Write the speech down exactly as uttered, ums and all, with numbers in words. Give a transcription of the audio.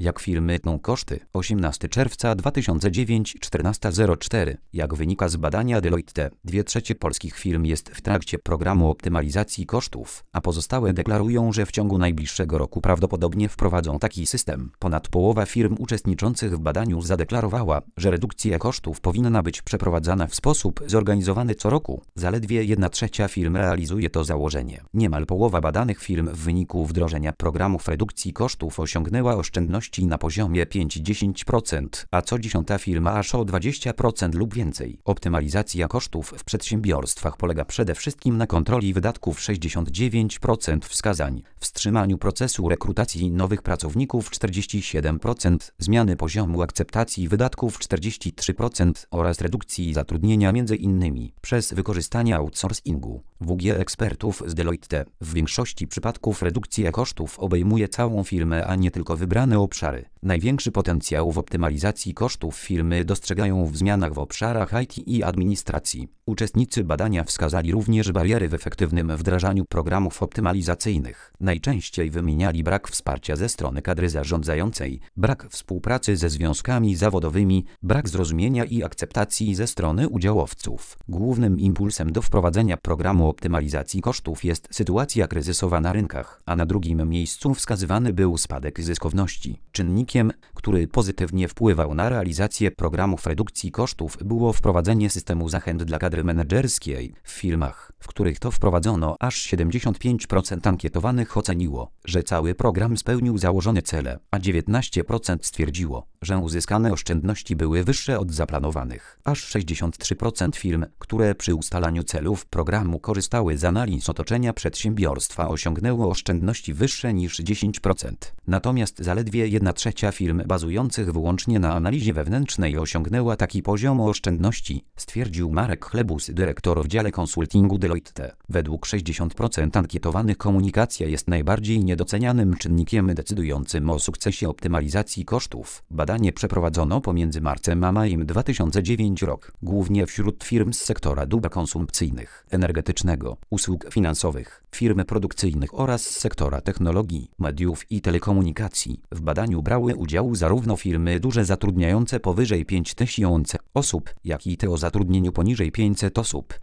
Jak firmy tną koszty? osiemnastego czerwca dwa tysiące dziewiątego, czternasta zero cztery. Jak wynika z badania Deloitte, dwie trzecie polskich firm jest w trakcie programu optymalizacji kosztów, a pozostałe deklarują, że w ciągu najbliższego roku prawdopodobnie wprowadzą taki system. Ponad połowa firm uczestniczących w badaniu zadeklarowała, że redukcja kosztów powinna być przeprowadzana w sposób zorganizowany co roku. Zaledwie jedna trzecia firm realizuje to założenie. Niemal połowa badanych firm w wyniku wdrożenia programów redukcji kosztów osiągnęła oszczędności na poziomie pięć do dziesięciu procent, a co dziesiąta firma aż o dwadzieścia procent lub więcej. Optymalizacja kosztów w przedsiębiorstwach polega przede wszystkim na kontroli wydatków sześćdziesiąt dziewięć procent wskazań, wstrzymaniu procesu rekrutacji nowych pracowników czterdzieści siedem procent, zmiany poziomu akceptacji wydatków czterdzieści trzy procent oraz redukcji zatrudnienia między innymi przez wykorzystanie outsourcingu. W G ekspertów z Deloitte w większości przypadków redukcja kosztów obejmuje całą firmę, a nie tylko wybrane obszary. Największy potencjał w optymalizacji kosztów firmy dostrzegają w zmianach w obszarach I T i administracji. Uczestnicy badania wskazali również bariery w efektywnym wdrażaniu programów optymalizacyjnych. Najczęściej wymieniali brak wsparcia ze strony kadry zarządzającej, brak współpracy ze związkami zawodowymi, brak zrozumienia i akceptacji ze strony udziałowców. Głównym impulsem do wprowadzenia programu optymalizacji kosztów jest sytuacja kryzysowa na rynkach, a na drugim miejscu wskazywany był spadek zyskowności. Czynnikiem, który pozytywnie wpływał na realizację programów redukcji kosztów, było wprowadzenie systemu zachęt dla kadry menedżerskiej w firmach, w których to wprowadzono. Aż siedemdziesiąt pięć procent ankietowanych oceniło, że cały program spełnił założone cele, a dziewiętnaście procent stwierdziło, że uzyskane oszczędności były wyższe od zaplanowanych. Aż sześćdziesiąt trzy procent firm, które przy ustalaniu celów programu korzystały z analiz otoczenia przedsiębiorstwa, osiągnęło oszczędności wyższe niż dziesięć procent. Natomiast zaledwie jedna trzecia firm bazujących wyłącznie na analizie wewnętrznej osiągnęła taki poziom oszczędności, stwierdził Marek Chlebus, dyrektor w dziale konsultingu Deloitte. Według sześćdziesiąt procent ankietowanych komunikacja jest najbardziej niedocenianym czynnikiem decydującym o sukcesie optymalizacji kosztów. Badanie przeprowadzono pomiędzy marcem a majem dwa tysiące dziewiątego roku, głównie wśród firm z sektora dóbr konsumpcyjnych, energetycznego, usług finansowych, firm produkcyjnych oraz z sektora technologii, mediów i telekomunikacji. W badaniu brały udział zarówno firmy duże zatrudniające powyżej pięć tysięcy osób, jak i te o zatrudnieniu poniżej pięćset osób.